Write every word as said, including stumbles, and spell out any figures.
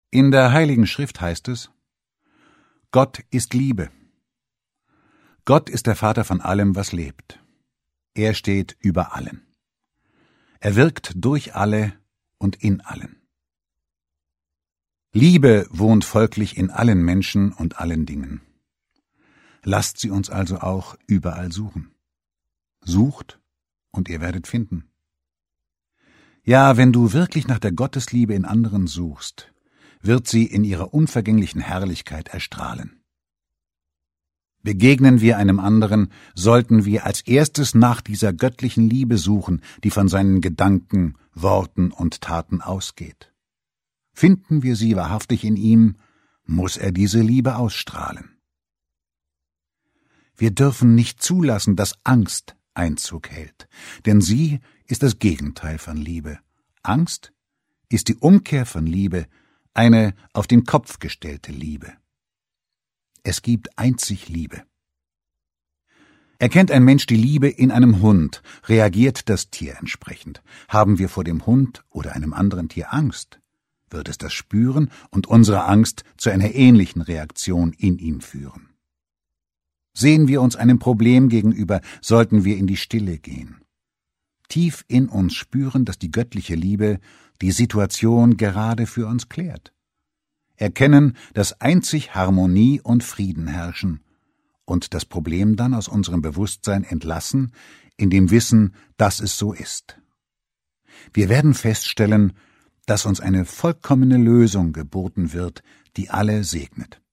In der Heiligen Schrift heißt es: Gott ist Liebe. Gott ist der Vater von allem, was lebt. Er steht über allen. Er wirkt durch alle und in allen. Liebe wohnt folglich in allen Menschen und allen Dingen. Lasst sie uns also auch überall suchen. Sucht, und ihr werdet finden. Ja, wenn du wirklich nach der Gottesliebe in anderen suchst, wird sie in ihrer unvergänglichen Herrlichkeit erstrahlen. Begegnen wir einem anderen, sollten wir als erstes nach dieser göttlichen Liebe suchen, die von seinen Gedanken, Worten und Taten ausgeht. Finden wir sie wahrhaftig in ihm, muss er diese Liebe ausstrahlen. Wir dürfen nicht zulassen, dass Angst Einzug hält, denn sie ist das Gegenteil von Liebe. Angst ist die Umkehr von Liebe, eine auf den Kopf gestellte Liebe. Es gibt einzig Liebe. Erkennt ein Mensch die Liebe in einem Hund, reagiert das Tier entsprechend. Haben wir vor dem Hund oder einem anderen Tier Angst, wird es das spüren und unsere Angst zu einer ähnlichen Reaktion in ihm führen. Sehen wir uns einem Problem gegenüber, sollten wir in die Stille gehen. Tief in uns spüren, dass die göttliche Liebe die Situation gerade für uns klärt. Erkennen, dass einzig Harmonie und Frieden herrschen und das Problem dann aus unserem Bewusstsein entlassen, in dem Wissen, dass es so ist. Wir werden feststellen, dass uns eine vollkommene Lösung geboten wird, die alle segnet.